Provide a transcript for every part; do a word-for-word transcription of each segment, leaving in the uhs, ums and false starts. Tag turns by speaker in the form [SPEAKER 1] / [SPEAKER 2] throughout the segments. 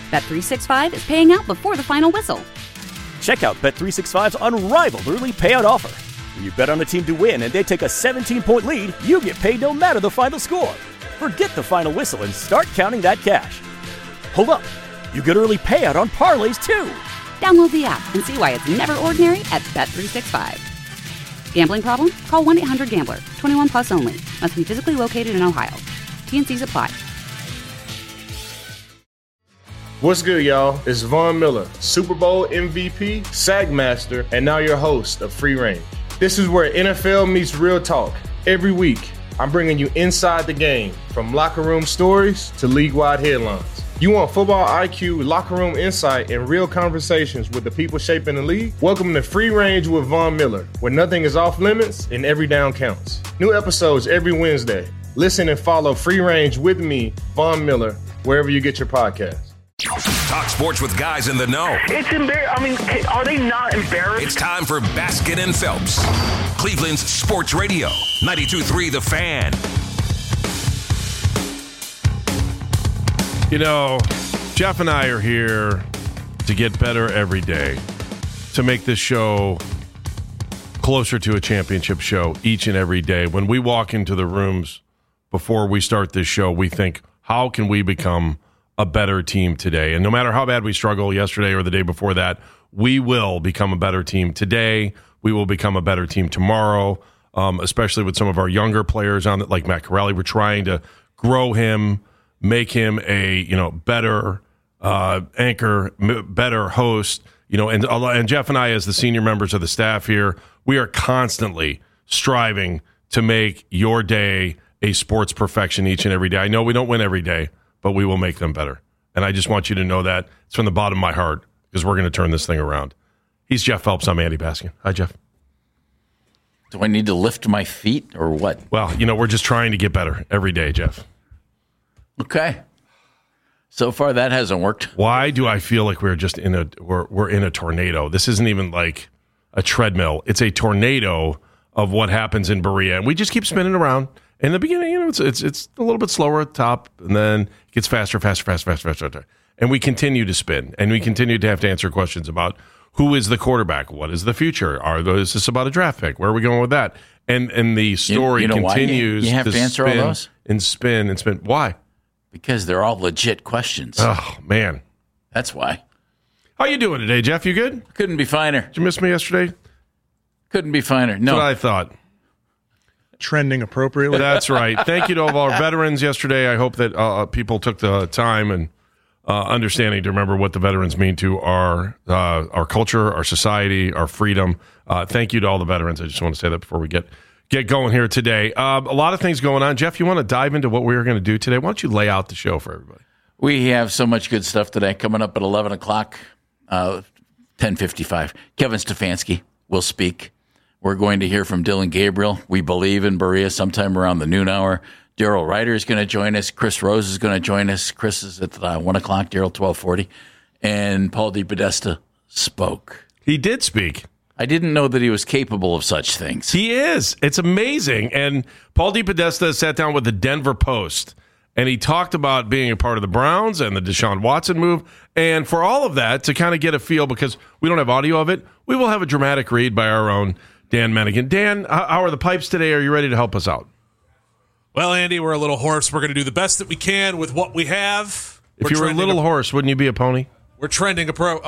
[SPEAKER 1] Bet three sixty-five is paying out before the final whistle.
[SPEAKER 2] Check out Bet three sixty-five's unrivaled early payout offer. When you bet on a team to win and they take a seventeen-point lead, you get paid no matter the final score. Forget the final whistle and start counting that cash. Hold up. You get early payout on parlays, too.
[SPEAKER 1] Download the app and see why it's never ordinary at Bet three sixty-five. Gambling problem? Call one eight hundred gambler. twenty-one plus only. Must be physically located in Ohio. T N Cs apply.
[SPEAKER 3] What's good, y'all? It's Von Miller, Super Bowl M V P, Sack Master, and now your host of Free Range. This is where N F L meets real talk. Every week, I'm bringing you inside the game, from locker room stories to league-wide headlines. You want football I Q, locker room insight, and real conversations with the people shaping the league? Welcome to Free Range with Von Miller, where nothing is off limits and every down counts. New episodes every Wednesday. Listen and follow Free Range with me, Von Miller, wherever you get your podcasts.
[SPEAKER 4] Talk sports with guys in the know.
[SPEAKER 5] It's embarrassing. I mean, are they not embarrassed?
[SPEAKER 4] It's time for Baskin and Phelps, Cleveland's sports radio, ninety-two point three The Fan.
[SPEAKER 6] You know, Jeff and I are here to get better every day, to make this show closer to a championship show each and every day. When we walk into the rooms before we start this show, we think, how can we become a better team today? And no matter how bad we struggle yesterday or the day before that, we will become a better team today. We will become a better team tomorrow, um, especially with some of our younger players on it, like Matt Corrali. We're trying to grow him, make him a you know better uh, anchor, m- better host. You know, and and Jeff and I, as the senior members of the staff here, we are constantly striving to make your day a sports perfection each and every day. I know we don't win every day, but we will make them better. And I just want you to know that. It's from the bottom of my heart, because we're going to turn this thing around. He's Jeff Phelps. I'm Andy Baskin. Hi, Jeff.
[SPEAKER 7] Do I need to lift my feet or what?
[SPEAKER 6] Well, you know, we're just trying to get better every day, Jeff.
[SPEAKER 7] Okay. So far, that hasn't worked.
[SPEAKER 6] Why do I feel like we're just in a we're we're in a tornado? This isn't even like a treadmill. It's a tornado of what happens in Berea, and we just keep spinning around. In the beginning, you know, it's it's it's a little bit slower at the top, and then it gets faster, faster, faster, faster, faster, faster. And we continue to spin, and we continue to have to answer questions about who is the quarterback, what is the future, are those, is this about a draft pick, where are we going with that? And and the story
[SPEAKER 7] you, you know
[SPEAKER 6] continues.
[SPEAKER 7] You, you have
[SPEAKER 6] to,
[SPEAKER 7] to answer
[SPEAKER 6] spin
[SPEAKER 7] all those
[SPEAKER 6] and spin and spin. Why?
[SPEAKER 7] Because they're all legit questions.
[SPEAKER 6] Oh man,
[SPEAKER 7] that's why.
[SPEAKER 6] How you doing today, Jeff? You good?
[SPEAKER 7] Couldn't be finer.
[SPEAKER 6] Did you miss me yesterday?
[SPEAKER 7] Couldn't be finer. No,
[SPEAKER 6] that's what I thought.
[SPEAKER 8] Trending appropriately.
[SPEAKER 6] That's right. Thank you to all of our veterans yesterday. I hope that uh, people took the time and uh, understanding to remember what the veterans mean to our uh, our culture, our society, our freedom. Uh, thank you to all the veterans. I just want to say that before we get get going here today. Um, a lot of things going on. Jeff, you want to dive into what we're going to do today? Why don't you lay out the show for everybody?
[SPEAKER 7] We have so much good stuff today. Coming up at eleven o'clock, uh, ten fifty-five, Kevin Stefanski will speak. We're going to hear from Dylan Gabriel. We believe in Berea sometime around the noon hour. Daryl Ryder is going to join us. Chris Rose is going to join us. Chris is at uh, one o'clock, Daryl twelve forty. And Paul DePodesta spoke.
[SPEAKER 6] He did speak.
[SPEAKER 7] I didn't know that he was capable of such things.
[SPEAKER 6] He is. It's amazing. And Paul DePodesta sat down with the Denver Post, and he talked about being a part of the Browns and the Deshaun Watson move. And for all of that, to kind of get a feel, because we don't have audio of it, we will have a dramatic read by our own Dan Mennigan. Dan, how are the pipes today? Are you ready to help us out?
[SPEAKER 9] Well, Andy, we're a little hoarse. We're going to do the best that we can with what we have.
[SPEAKER 6] If
[SPEAKER 9] we're
[SPEAKER 6] you were a little a, horse, wouldn't you be a pony?
[SPEAKER 9] We're trending a pro.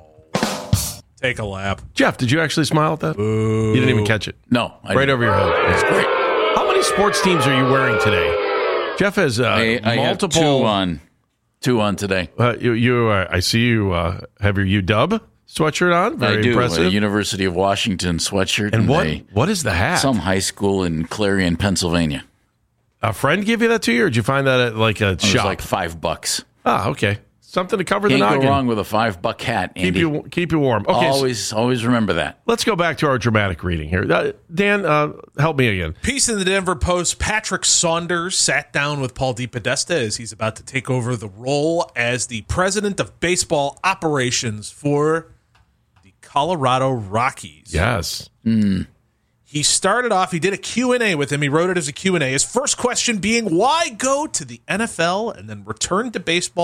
[SPEAKER 9] Oh, take a lap.
[SPEAKER 6] Jeff, did you actually smile at that?
[SPEAKER 9] Ooh.
[SPEAKER 6] You didn't even catch it.
[SPEAKER 7] No.
[SPEAKER 6] I right didn't. Over your head.
[SPEAKER 7] It's great.
[SPEAKER 6] How many sports teams are you wearing today? Jeff has uh,
[SPEAKER 7] I, I
[SPEAKER 6] multiple.
[SPEAKER 7] Have two on, two on today.
[SPEAKER 6] Uh, you, you uh, I see you uh, have your U W sweatshirt on. Very
[SPEAKER 7] I do.
[SPEAKER 6] Impressive.
[SPEAKER 7] A University of Washington sweatshirt.
[SPEAKER 6] And, and what? A, what is the hat?
[SPEAKER 7] Some high school in Clarion, Pennsylvania.
[SPEAKER 6] A friend give you that to you, or did you find that at like a
[SPEAKER 7] it
[SPEAKER 6] shop?
[SPEAKER 7] Was like five bucks.
[SPEAKER 6] Ah, okay. Something to cover
[SPEAKER 7] Can't
[SPEAKER 6] the noggin.
[SPEAKER 7] Can't go wrong with a five buck hat, Andy.
[SPEAKER 6] Keep you keep you warm. Okay,
[SPEAKER 7] always
[SPEAKER 6] so
[SPEAKER 7] always remember that.
[SPEAKER 6] Let's go back to our dramatic reading here. Uh, Dan, uh, help me again.
[SPEAKER 9] Piece in the Denver Post: Patrick Saunders sat down with Paul DePodesta as he's about to take over the role as the president of baseball operations for the Colorado Rockies.
[SPEAKER 6] Yes.
[SPEAKER 7] Mm.
[SPEAKER 9] He started off, he did a Q and A with him. He wrote it as a Q and A. His first question being, why go to the N F L and then return to baseball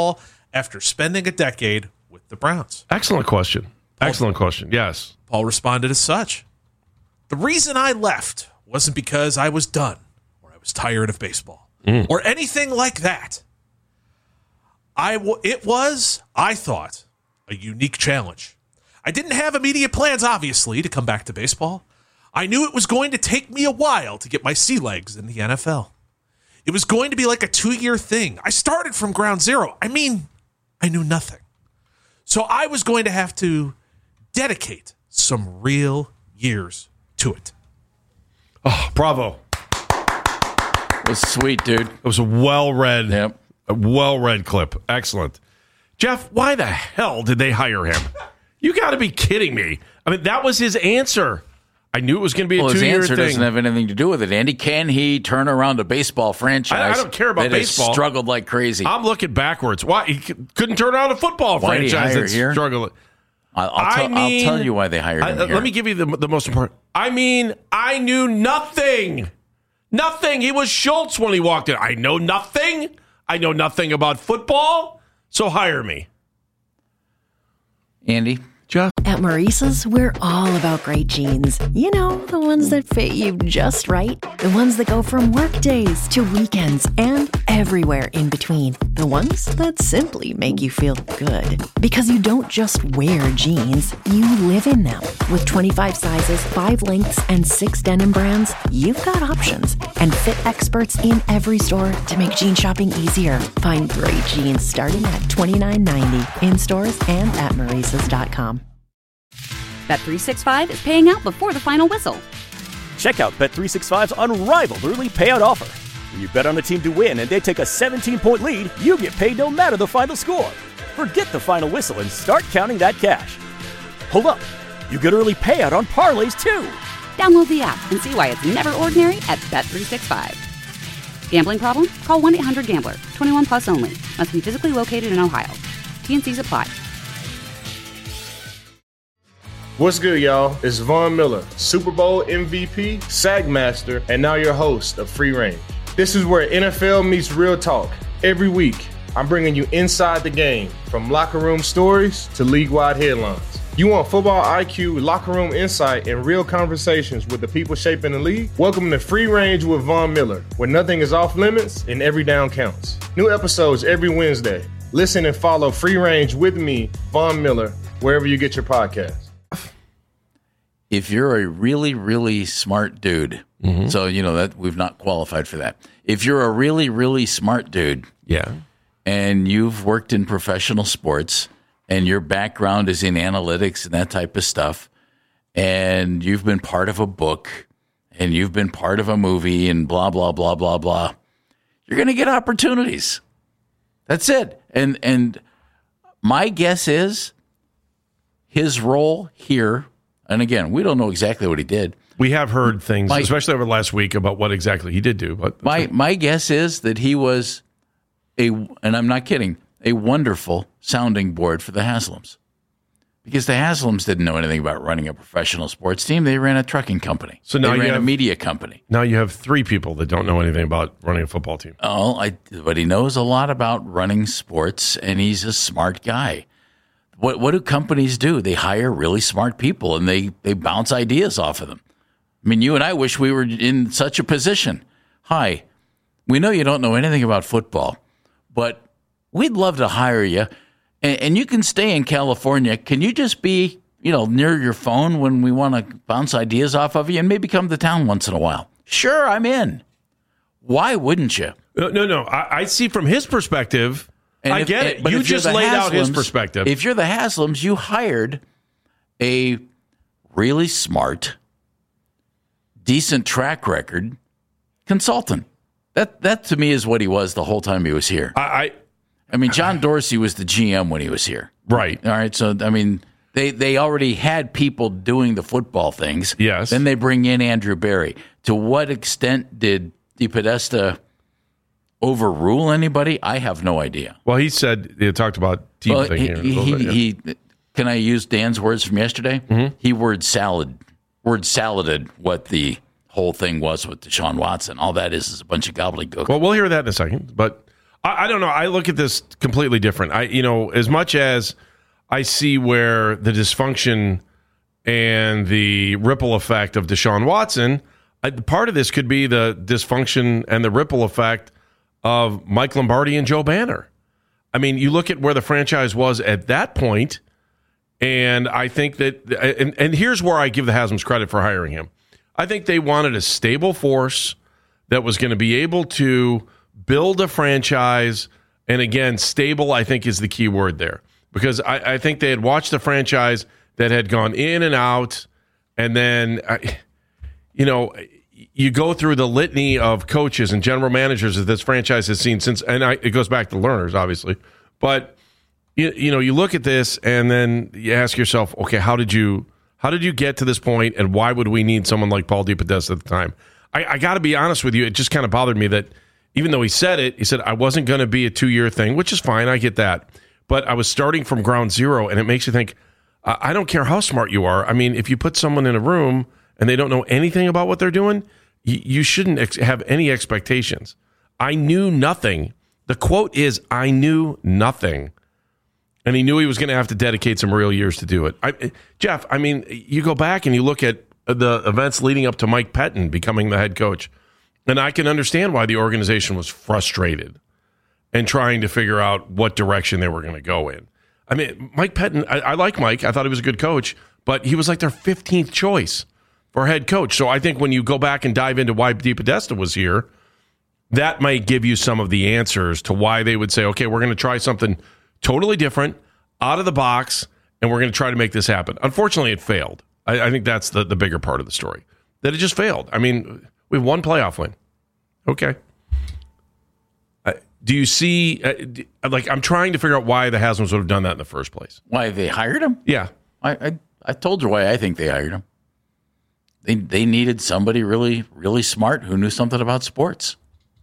[SPEAKER 9] after spending a decade with the Browns?
[SPEAKER 6] Excellent question. Excellent question. Yes.
[SPEAKER 9] Paul responded as such. The reason I left wasn't because I was done or I was tired of baseball mm. or anything like that. I w- it was, I thought, a unique challenge. I didn't have immediate plans, obviously, to come back to baseball. I knew it was going to take me a while to get my sea legs in the N F L. It was going to be like a two-year thing. I started from ground zero. I mean, I knew nothing. So I was going to have to dedicate some real years to it.
[SPEAKER 6] Oh, bravo.
[SPEAKER 7] It was sweet, dude.
[SPEAKER 6] It was a well-read,
[SPEAKER 7] yep.
[SPEAKER 6] a well-read clip. Excellent. Jeff, why the hell did they hire him? You got to be kidding me. I mean, that was his answer. I knew it was going to be a
[SPEAKER 7] well,
[SPEAKER 6] two-year
[SPEAKER 7] his answer
[SPEAKER 6] thing.
[SPEAKER 7] Doesn't have anything to do with it, Andy. Can he turn around a baseball franchise?
[SPEAKER 6] I, I don't care about
[SPEAKER 7] that
[SPEAKER 6] baseball.
[SPEAKER 7] Has struggled like crazy.
[SPEAKER 6] I'm looking backwards. Why he couldn't turn around a football
[SPEAKER 7] why
[SPEAKER 6] franchise that's
[SPEAKER 7] here?
[SPEAKER 6] struggling?
[SPEAKER 7] I'll, I'll, tell, I mean, I'll tell you why they hired him.
[SPEAKER 6] I,
[SPEAKER 7] here.
[SPEAKER 6] Let me give you the the most important. I mean, I knew nothing. Nothing. He was Schultz when he walked in. I know nothing. I know nothing about football. So hire me,
[SPEAKER 7] Andy.
[SPEAKER 6] Jeff.
[SPEAKER 10] At Maurice's, we're all about great jeans. You know, the ones that fit you just right. The ones that go from work days to weekends and everywhere in between. The ones that simply make you feel good. Because you don't just wear jeans, you live in them. With twenty-five sizes, five lengths, and six denim brands, you've got options. And fit experts in every store to make jean shopping easier. Find great jeans starting at twenty-nine ninety in stores and at Maurice's dot com.
[SPEAKER 1] Bet three sixty-five is paying out before the final whistle.
[SPEAKER 2] Check out Bet three sixty-five's unrivaled early payout offer. When you bet on a team to win and they take a seventeen-point lead, you get paid no matter the final score. Forget the final whistle and start counting that cash. Hold up. You get early payout on parlays, too.
[SPEAKER 1] Download the app and see why it's never ordinary at Bet three sixty-five. Gambling problem? Call one eight hundred gambler. twenty-one plus only. Must be physically located in Ohio. T N Cs apply.
[SPEAKER 3] What's good, y'all? It's Von Miller, Super Bowl M V P, Sagmaster, and now your host of Free Range. This is where N F L meets real talk. Every week, I'm bringing you inside the game, from locker room stories to league-wide headlines. You want football I Q, locker room insight, and real conversations with the people shaping the league? Welcome to Free Range with Von Miller, where nothing is off limits and every down counts. New episodes every Wednesday. Listen and follow Free Range with me, Von Miller, wherever you get your podcasts.
[SPEAKER 7] If you're a really, really smart dude, mm-hmm. so you know that we've not qualified for that. If you're a really, really smart dude,
[SPEAKER 6] yeah,
[SPEAKER 7] and you've worked in professional sports, and your background is in analytics and that type of stuff, and you've been part of a book, and you've been part of a movie, and blah blah blah blah blah, you're going to get opportunities. That's it. And and my guess is his role here. And again, we don't know exactly what he did.
[SPEAKER 6] We have heard things,
[SPEAKER 7] my,
[SPEAKER 6] especially over the last week, about what exactly he did do. But
[SPEAKER 7] my my guess is that he was a, and I'm not kidding, a wonderful sounding board for the Haslams. Because the Haslams didn't know anything about running a professional sports team. They ran a trucking company.
[SPEAKER 6] So now
[SPEAKER 7] they
[SPEAKER 6] you
[SPEAKER 7] ran
[SPEAKER 6] have,
[SPEAKER 7] a media company.
[SPEAKER 6] Now you have three people that don't know anything about running a football team.
[SPEAKER 7] Oh, I, but he knows a lot about running sports, and he's a smart guy. What what do companies do? They hire really smart people, and they, they bounce ideas off of them. I mean, you and I wish we were in such a position. Hi, we know you don't know anything about football, but we'd love to hire you, and, and you can stay in California. Can you just be, you know, near your phone when we want to bounce ideas off of you, and maybe come to town once in a while? Sure, I'm in. Why wouldn't you?
[SPEAKER 6] No, no, no. I, I see from his perspective. And I if, get it. But you just laid Haslams, out his perspective.
[SPEAKER 7] If you're the Haslams, you hired a really smart, decent track record consultant. That that to me is what he was the whole time he was here.
[SPEAKER 6] I, I,
[SPEAKER 7] I mean, John Dorsey was the G M when he was here.
[SPEAKER 6] Right.
[SPEAKER 7] All right. So, I mean, they, they already had people doing the football things.
[SPEAKER 6] Yes.
[SPEAKER 7] Then they bring in Andrew Berry. To what extent did DePodesta overrule anybody? I have no idea.
[SPEAKER 6] Well, he said he talked about team
[SPEAKER 7] well,
[SPEAKER 6] thing
[SPEAKER 7] he,
[SPEAKER 6] here.
[SPEAKER 7] He,
[SPEAKER 6] he,
[SPEAKER 7] bit, yeah. he can I use Dan's words from yesterday?
[SPEAKER 6] Mm-hmm.
[SPEAKER 7] He word salad, word saladed what the whole thing was with Deshaun Watson. All that is is a bunch of gobbledygook.
[SPEAKER 6] Well, we'll hear that in a second. But I, I don't know. I look at this completely different. I, you know, as much as I see where the dysfunction and the ripple effect of Deshaun Watson, I, part of this could be the dysfunction and the ripple effect of Mike Lombardi and Joe Banner. I mean, you look at where the franchise was at that point, and I think that, and, and here's where I give the Haslam's credit for hiring him. I think they wanted a stable force that was going to be able to build a franchise, and again, stable, I think, is the key word there. Because I, I think they had watched a franchise that had gone in and out, and then, you know, you go through the litany of coaches and general managers that this franchise has seen since, and I, it goes back to Lerners, obviously. But, you, you know, you look at this, and then you ask yourself, okay, how did you how did you get to this point, and why would we need someone like Paul DePodesta at the time? I, I got to be honest with you, it just kind of bothered me that even though he said it, he said, I wasn't going to be a two-year thing, which is fine, I get that. But I was starting from ground zero, and it makes you think, uh, I don't care how smart you are. I mean, if you put someone in a room and they don't know anything about what they're doing, y- you shouldn't ex- have any expectations. I knew nothing. The quote is, I knew nothing. And he knew he was going to have to dedicate some real years to do it. I, Jeff, I mean, you go back and you look at the events leading up to Mike Pettin becoming the head coach, and I can understand why the organization was frustrated and trying to figure out what direction they were going to go in. I mean, Mike Pettin, I, I like Mike. I thought he was a good coach, but he was like their fifteenth choice for head coach. So I think when you go back and dive into why DePodesta was here, that might give you some of the answers to why they would say, okay, we're going to try something totally different, out of the box, and we're going to try to make this happen. Unfortunately, it failed. I, I think that's the, the bigger part of the story, that it just failed. I mean, we have one playoff win. Okay. Uh, do you see, uh, do, like, I'm trying to figure out why the Haslam's would have done that in the first place.
[SPEAKER 7] Why they hired him?
[SPEAKER 6] Yeah.
[SPEAKER 7] I, I, I told you why I think they hired him. They, they needed somebody really, really smart who knew something about sports.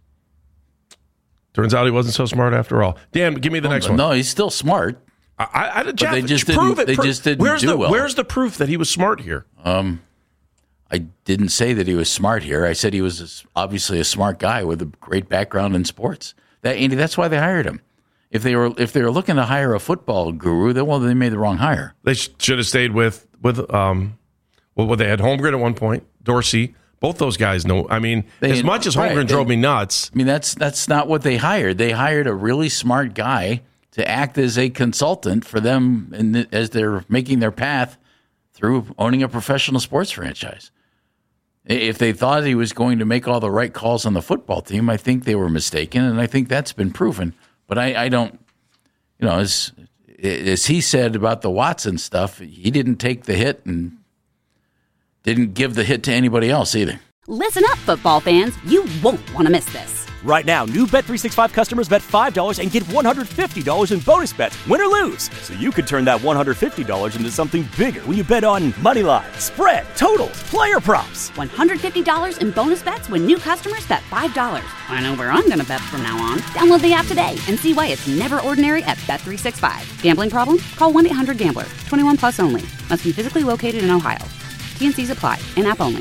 [SPEAKER 6] Turns out he wasn't so smart after all. Dan, give me the
[SPEAKER 7] no,
[SPEAKER 6] next one.
[SPEAKER 7] No, he's still smart.
[SPEAKER 6] I, I, Jeff,
[SPEAKER 7] they just
[SPEAKER 6] prove
[SPEAKER 7] didn't,
[SPEAKER 6] it.
[SPEAKER 7] They
[SPEAKER 6] Pro-
[SPEAKER 7] just didn't
[SPEAKER 6] where's
[SPEAKER 7] do
[SPEAKER 6] the,
[SPEAKER 7] well.
[SPEAKER 6] Where's the proof that he was smart here?
[SPEAKER 7] Um, I didn't say that he was smart here. I said he was obviously a smart guy with a great background in sports. That Andy, that's why they hired him. If they were if they were looking to hire a football guru, then well, they made the wrong hire.
[SPEAKER 6] They sh- should have stayed with with um, well, they had Holmgren at one point, Dorsey. Both those guys know. I mean,
[SPEAKER 7] They,
[SPEAKER 6] as much as Holmgren
[SPEAKER 7] right,
[SPEAKER 6] drove
[SPEAKER 7] they,
[SPEAKER 6] me nuts.
[SPEAKER 7] I mean, that's that's not what they hired. They hired a really smart guy to act as a consultant for them in the, as they're making their path through owning a professional sports franchise. If they thought he was going to make all the right calls on the football team, I think they were mistaken, and I think that's been proven. But I, I don't, you know, as as he said about the Watson stuff, he didn't take the hit and didn't give the hit to anybody else either.
[SPEAKER 1] Listen up, football fans. You won't want to miss this.
[SPEAKER 2] Right now, new Bet three sixty-five customers bet five dollars and get one hundred fifty dollars in bonus bets, win or lose. So you could turn that one hundred fifty dollars into something bigger when you bet on money line, spread, totals, player props.
[SPEAKER 1] one hundred fifty dollars in bonus bets when new customers bet five dollars. I know where I'm going to bet from now on. Download the app today and see why it's never ordinary at Bet three sixty-five. Gambling problem? Call one eight hundred gambler. twenty-one plus only. Must be physically located in Ohio. T N Cs apply. In-app only.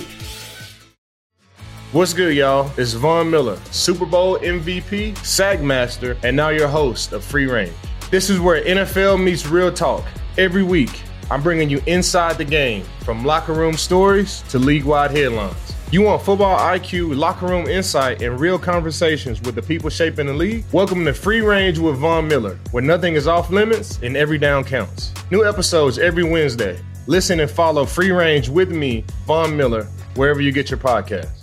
[SPEAKER 3] What's good, y'all? It's Von Miller, Super Bowl M V P, SAG Master, and now your host of Free Range. This is where N F L meets real talk. Every week, I'm bringing you inside the game, from locker room stories to league-wide headlines. You want football I Q, locker room insight, and real conversations with the people shaping the league? Welcome to Free Range with Von Miller, where nothing is off limits and every down counts. New episodes every Wednesday. Listen and follow Free Range with me, Von Miller, wherever you get your podcasts.